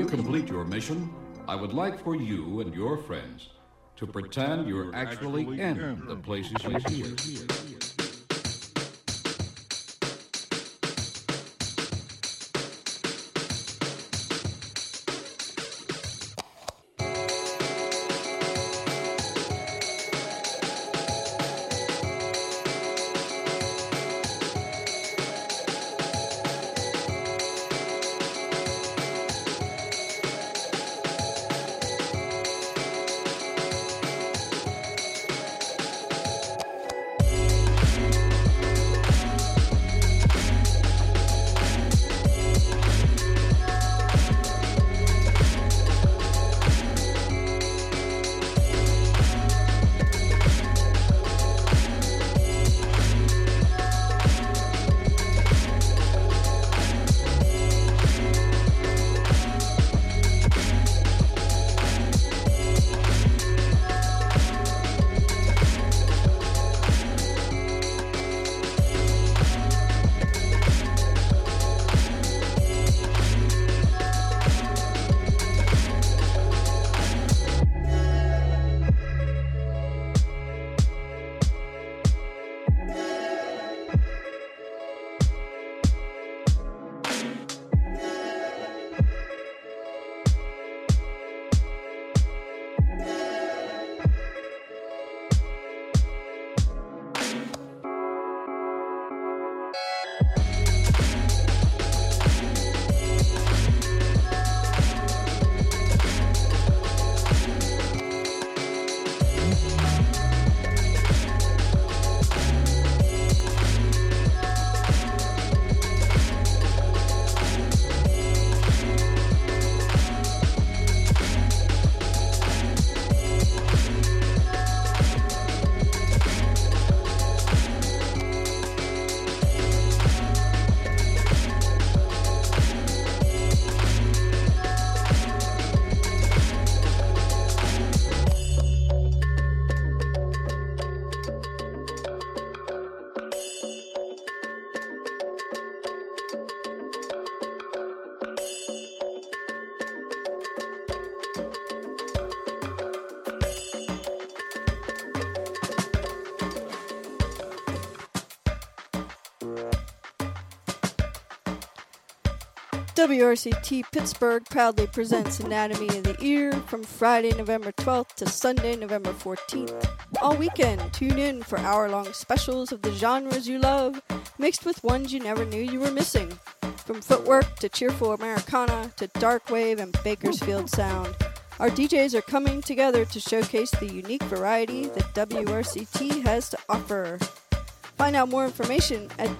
complete your mission, I would like for you and your friends to pretend you're actually in the places you hear. WRCT Pittsburgh proudly presents Anatomy of the Ear from Friday, November 12th to Sunday, November 14th. All weekend, tune in for hour-long specials of the genres you love, mixed with ones you never knew you were missing. From footwork to cheerful Americana to dark wave and Bakersfield sound, our DJs are coming together to showcase the unique variety that WRCT has to offer. Find out more information at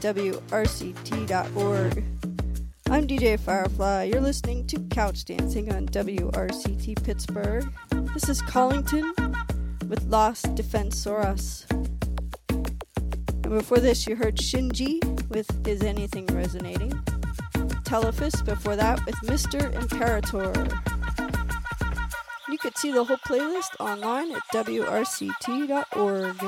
WRCT.org. I'm DJ Firefly. You're listening to Couch Dancing on WRCT Pittsburgh. This is Collington with Lost Defensoras. And before this, you heard Shinji with Is Anything Resonating? Telephus before that with Mr. Imperator. You could see the whole playlist online at WRCT.org.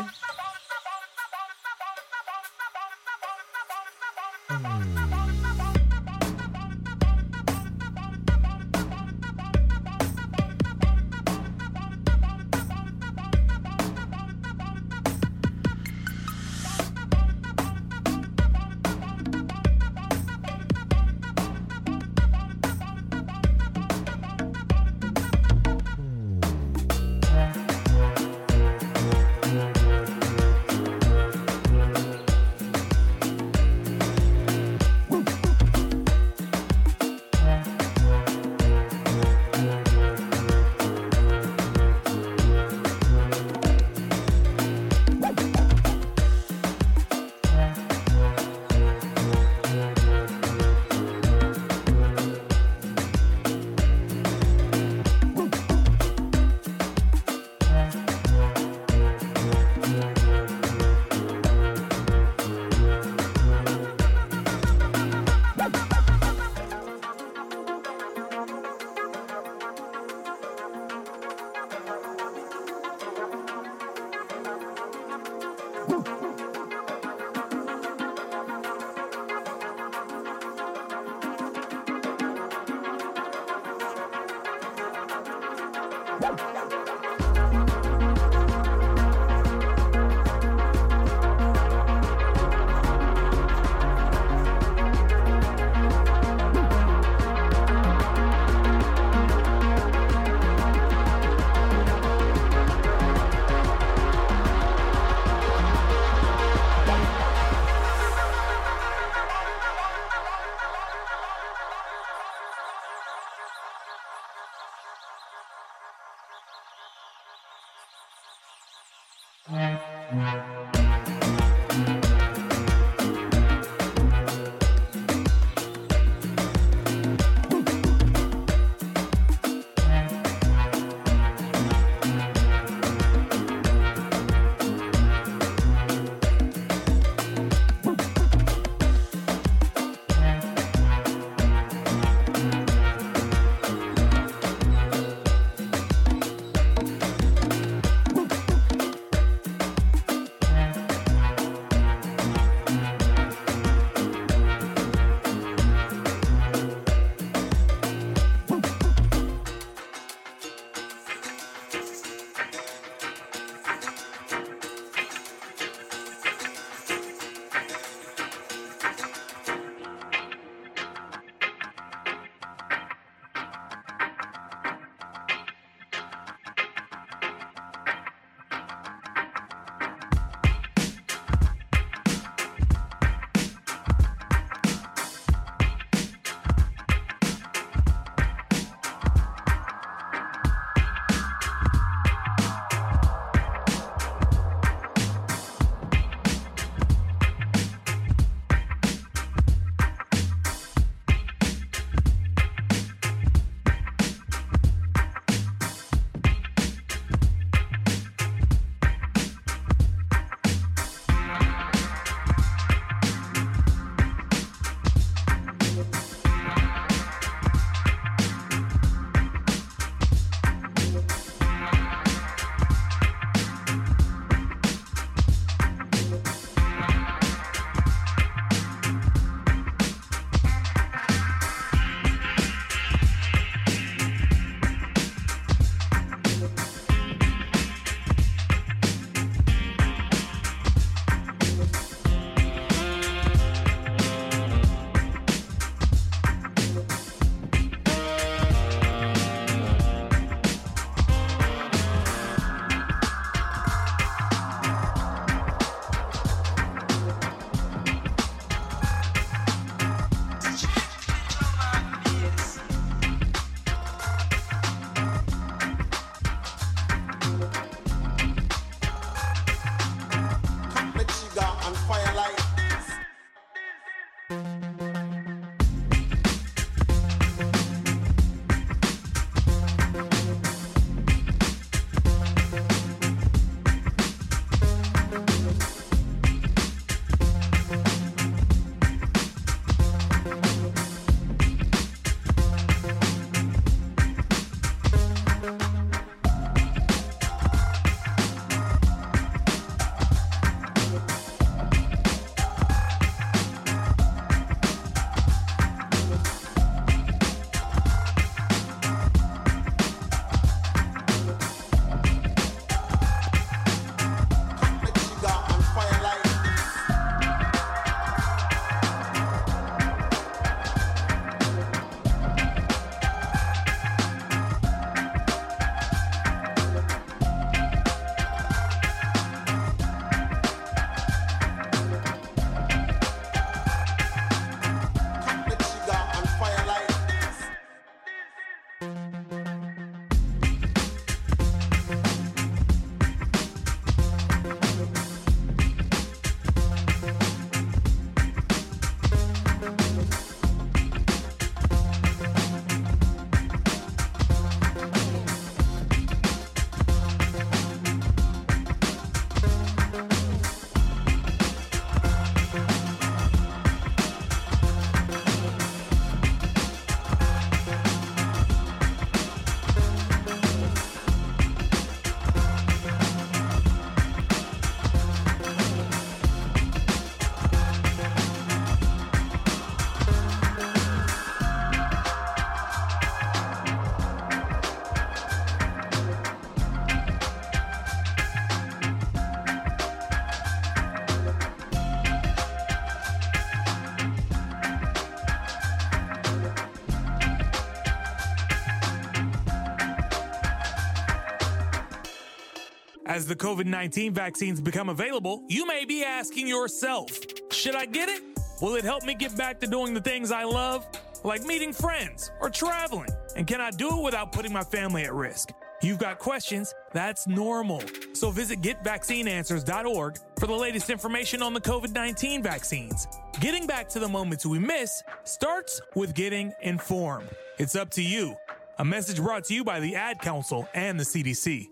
As the COVID-19 vaccines become available, you may be asking yourself, should I get it? Will it help me get back to doing the things I love, like meeting friends or traveling? And can I do it without putting my family at risk? You've got questions, that's normal. So visit getvaccineanswers.org for the latest information on the COVID-19 vaccines. Getting back to the moments we miss starts with getting informed. It's up to you. A message brought to you by the Ad Council and the CDC.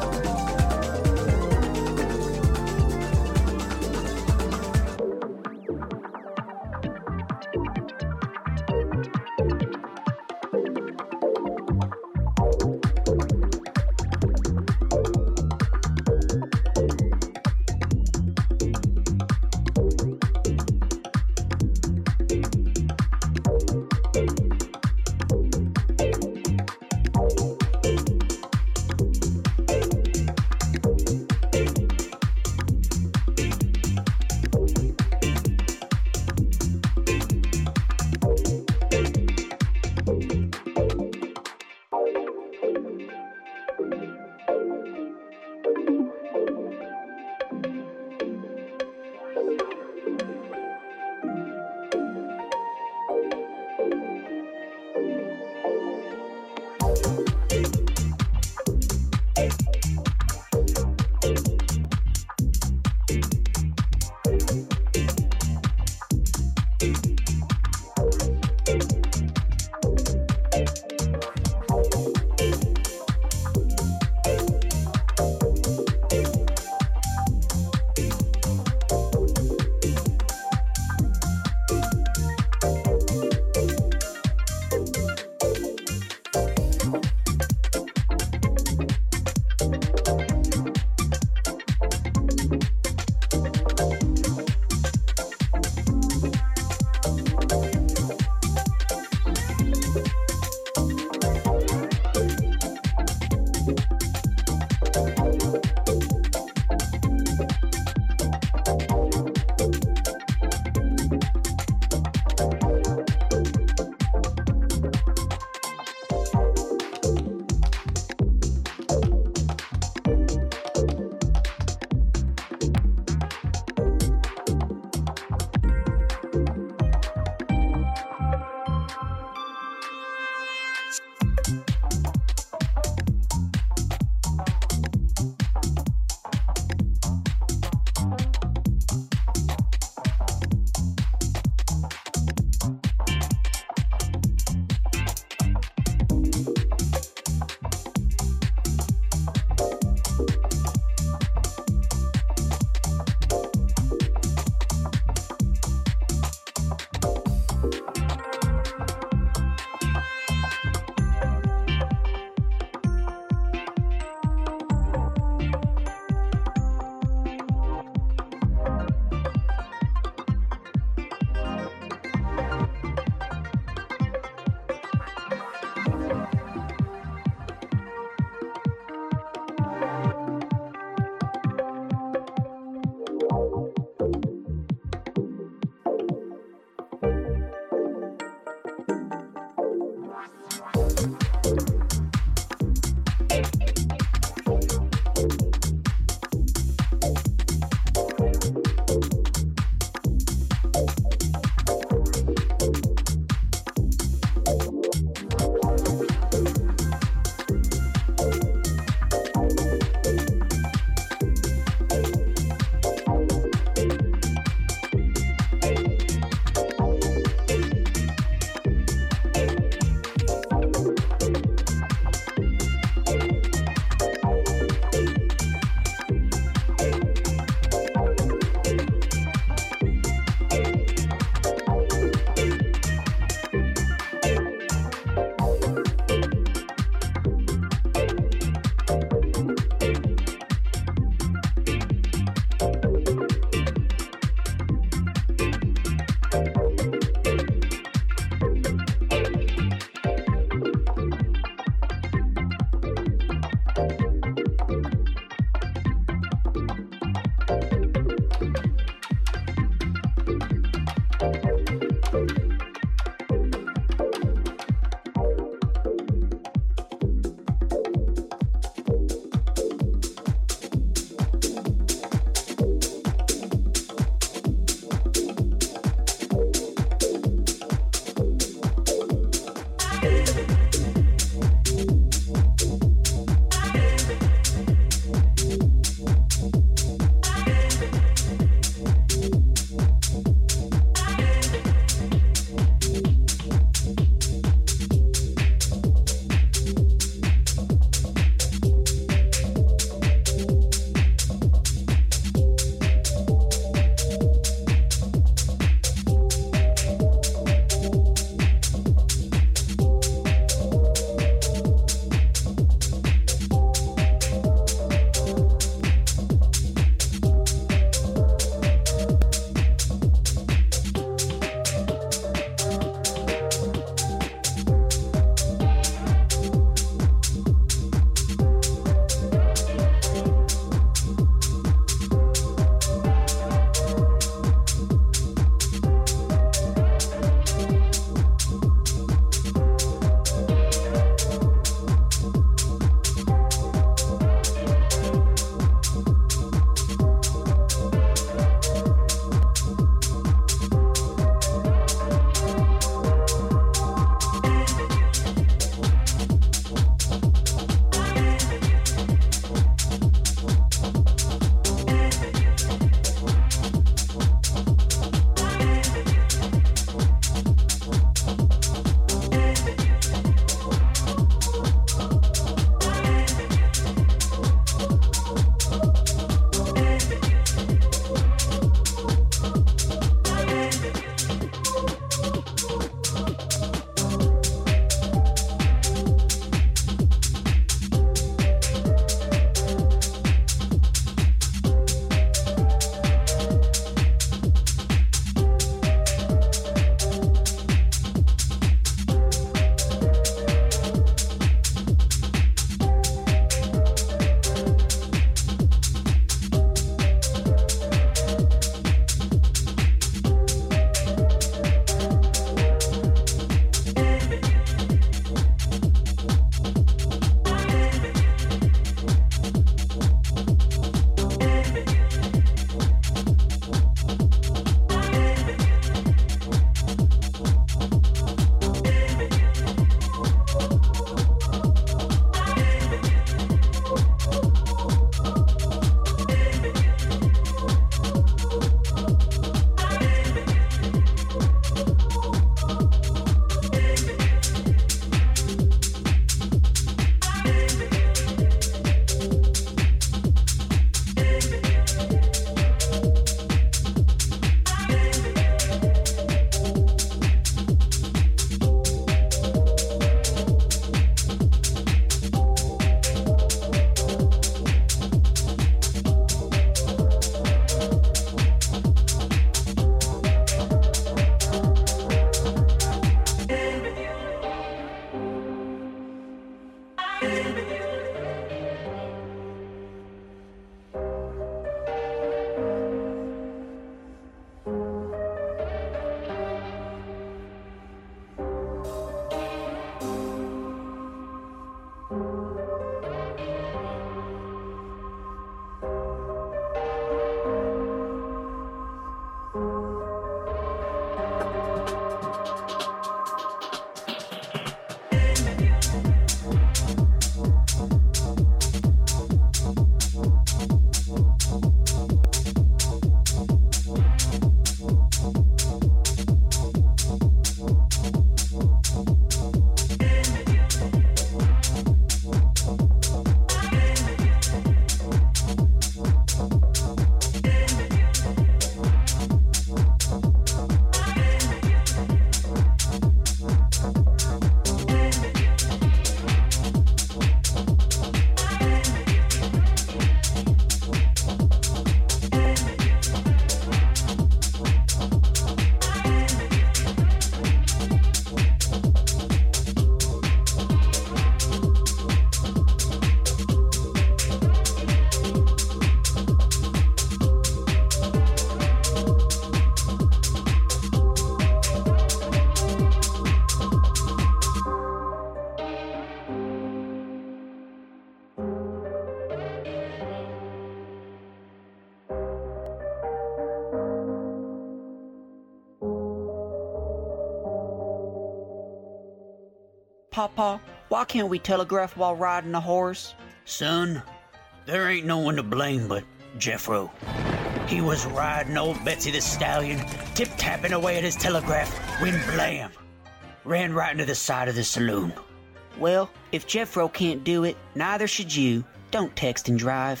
Papa, why can't we telegraph while riding a horse? Son, there ain't no one to blame but Jeffro. He was riding old Betsy the Stallion, tip-tapping away at his telegraph, when blam! Ran right into the side of the saloon. Well, if Jeffro can't do it, neither should you. Don't text and drive.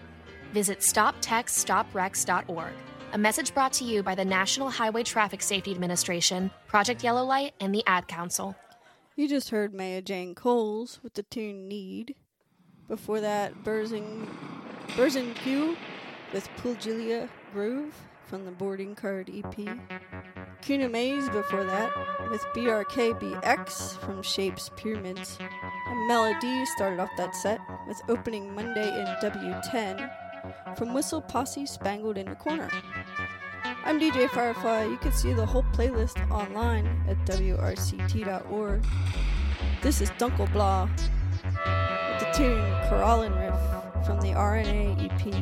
Visit StopTextStopWrecks.org. A message brought to you by the National Highway Traffic Safety Administration, Project Yellow Light, and the Ad Council. You just heard Maya Jane Coles with the tune Need. Before that, Burzin Q with Pulgilia Groove from the Boarding Card EP. Kuna Maze before that with BRKBX from Shapes Pyramids. And Melody started off that set with Opening Monday in W10 from Whistle Posse Spangled in a Corner. I'm DJ Firefly. You can see the whole playlist online at wrct.org. This is Dunkelblau with the tune Korallen Riff from the RNA EP.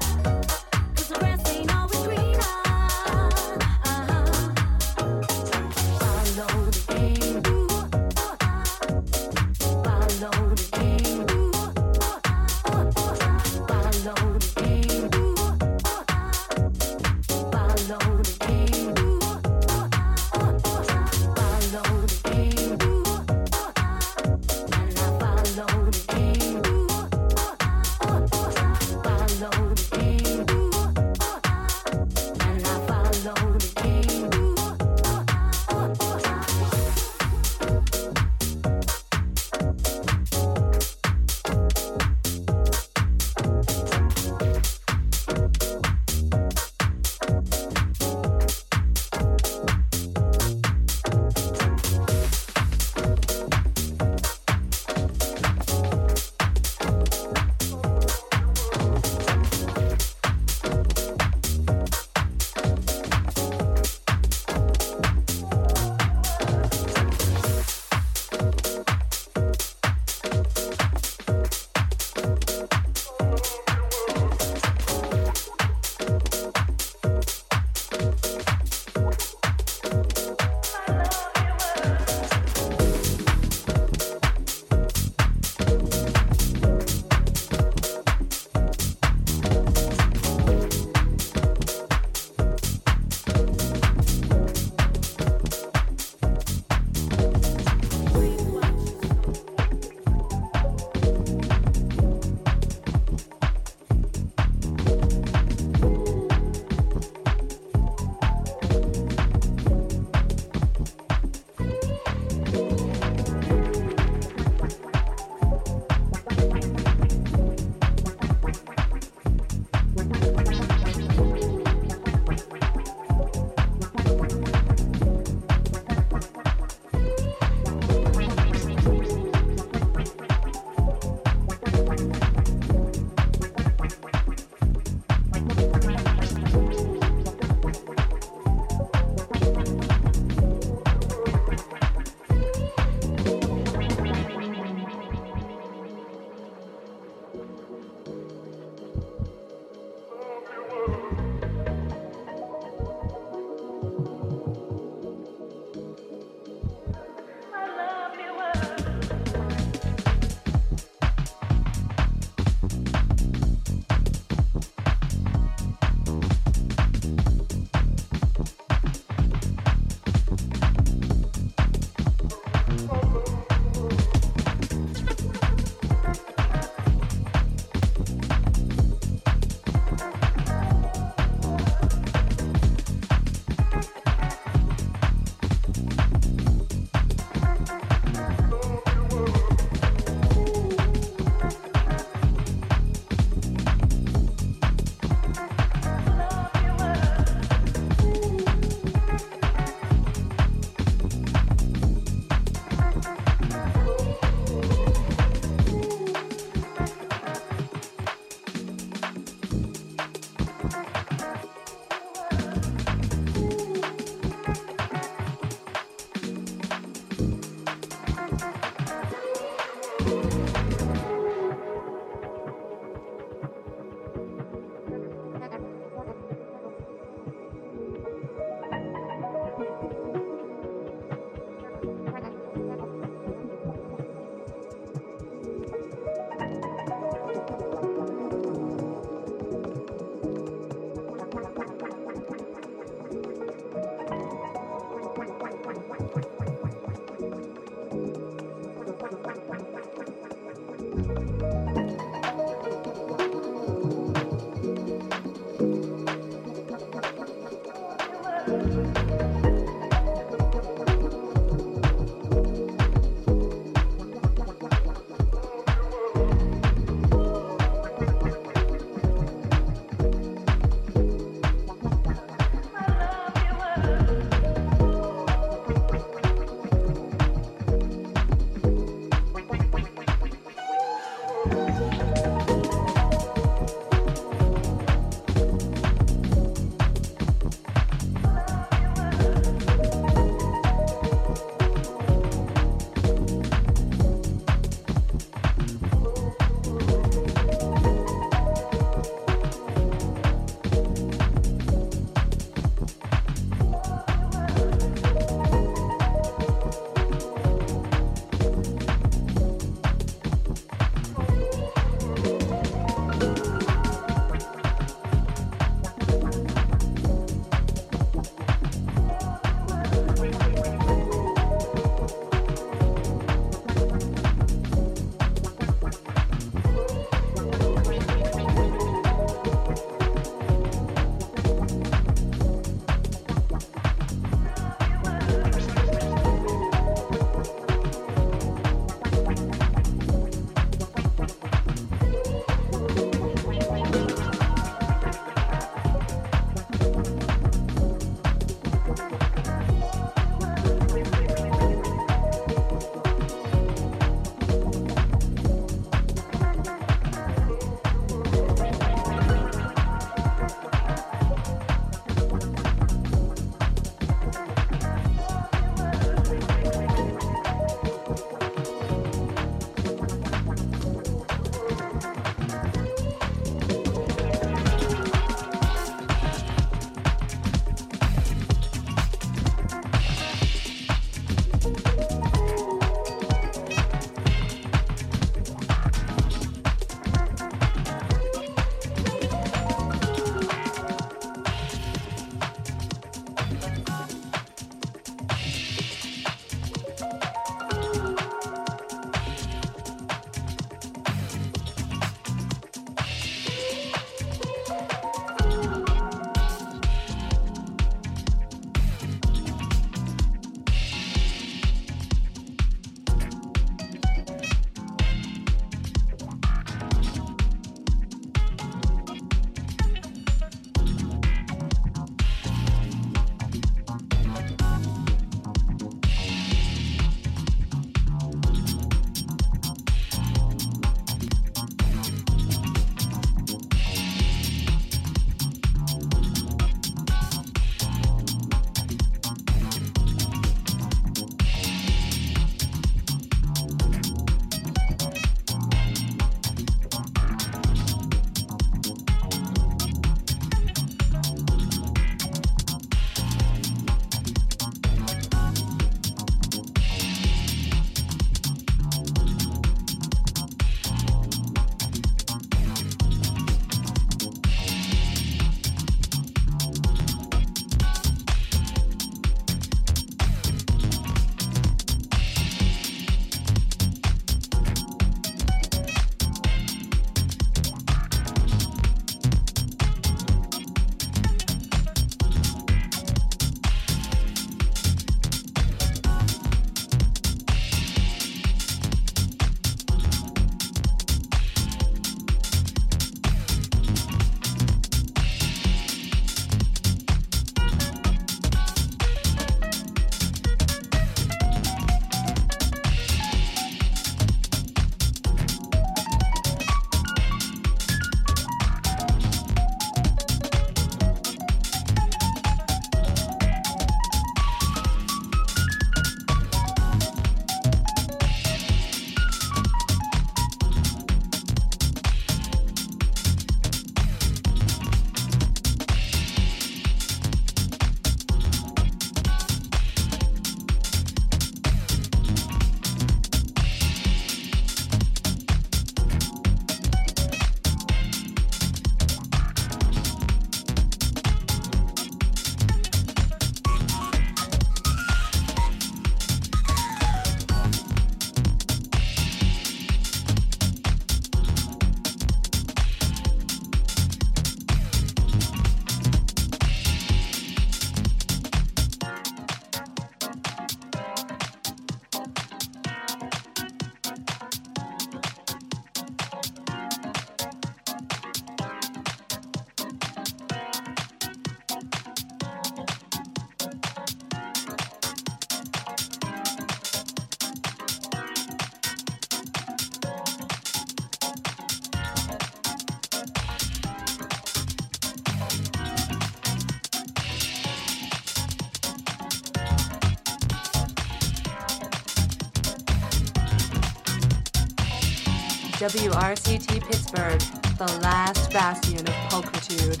WRCT Pittsburgh, the last bastion of pulchritude.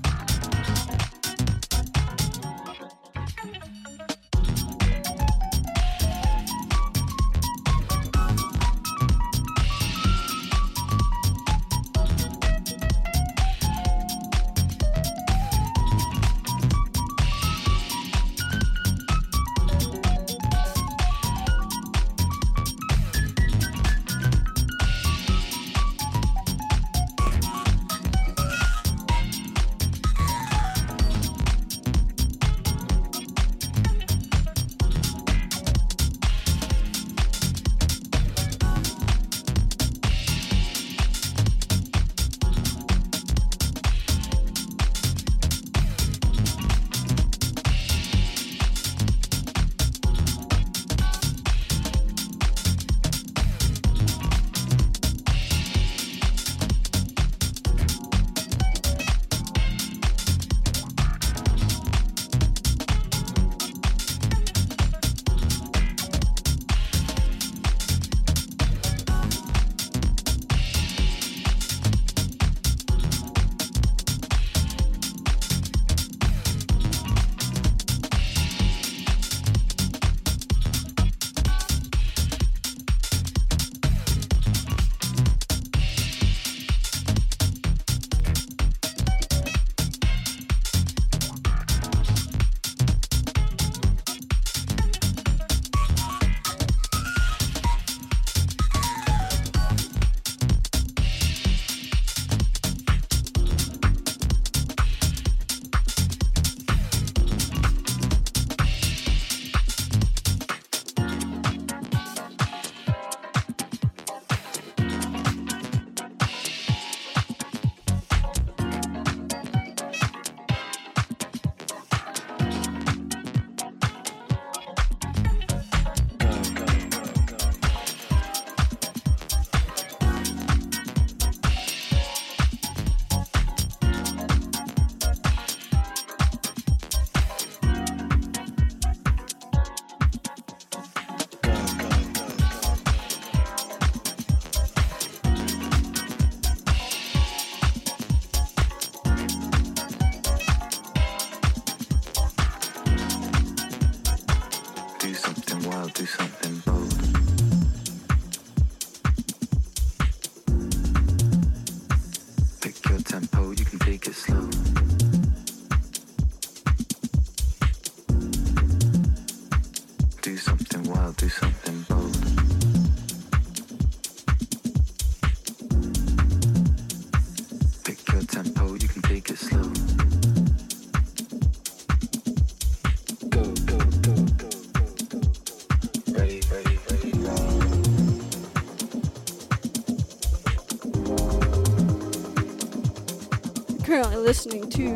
Currently listening to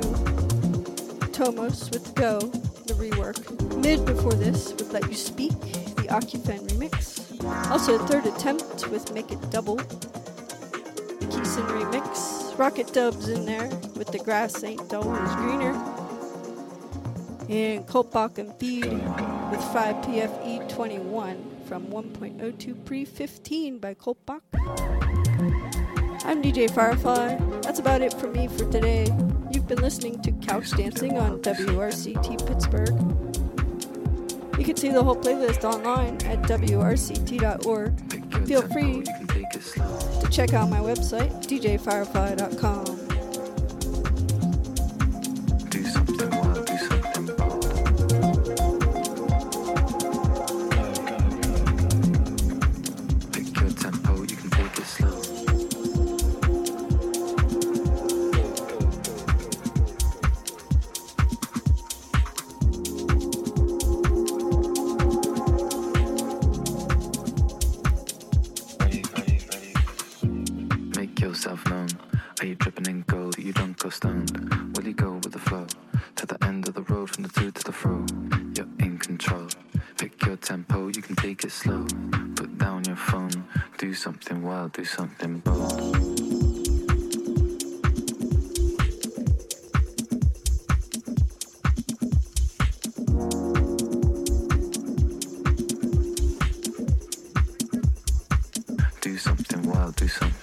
Tomos with Go, the rework. Mid before this with Let You Speak, the Occupant remix. Also a third attempt with Make It Double, the Keeson remix. Rocket Dubs in there with The Grass Ain't Always Greener. And Kolpak and Feed with 5PFE21 from 1.02 pre-15 by Kolpak. I'm DJ Firefly. That's about it for me for today. You've been listening to Couch Dancing on WRCT Pittsburgh. You can see the whole playlist online at WRCT.org. Feel free to check out my website, djfirefly.com. Do something bold. Do something wild, do something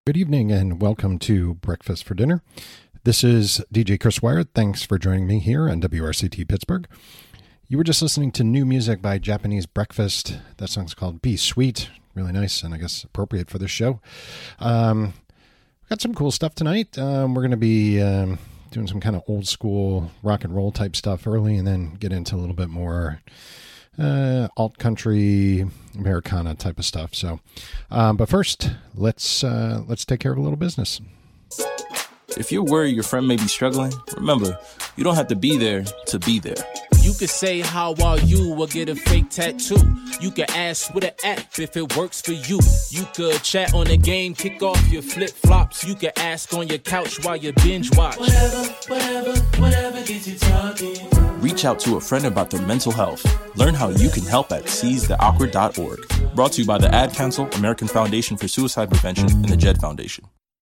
Good evening and welcome to Breakfast for Dinner. This is DJ Chris Wire. Thanks for joining me here on WRCT Pittsburgh. You were just listening to new music by Japanese Breakfast. That song's called Be Sweet. Really nice and I guess appropriate for this show. Got some cool stuff tonight. We're going to be doing some kind of old school rock and roll type stuff early and then get into a little bit more alt country, Americana type of stuff. So, but first, let's take care of a little business. If you're worried your friend may be struggling, remember, you don't have to be there to be there. You could say, how are you, or get a fake tattoo. You could ask with an app if it works for you. You could chat on the game, kick off your flip-flops. You could ask on your couch while you binge watch. Whatever gets you talking. Reach out to a friend about their mental health. Learn how you can help at seizetheawkward.org. Brought to you by the Ad Council, American Foundation for Suicide Prevention, and the Jed Foundation.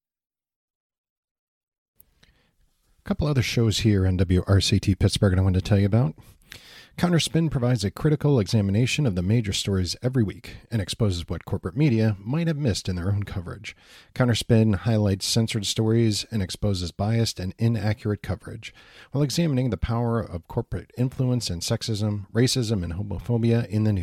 A couple other shows here on WRCT Pittsburgh I wanted to tell you about. Counterspin provides a critical examination of the major stories every week and exposes what corporate media might have missed in their own coverage. Counterspin highlights censored stories and exposes biased and inaccurate coverage, while examining the power of corporate influence and sexism, racism, and homophobia in the news.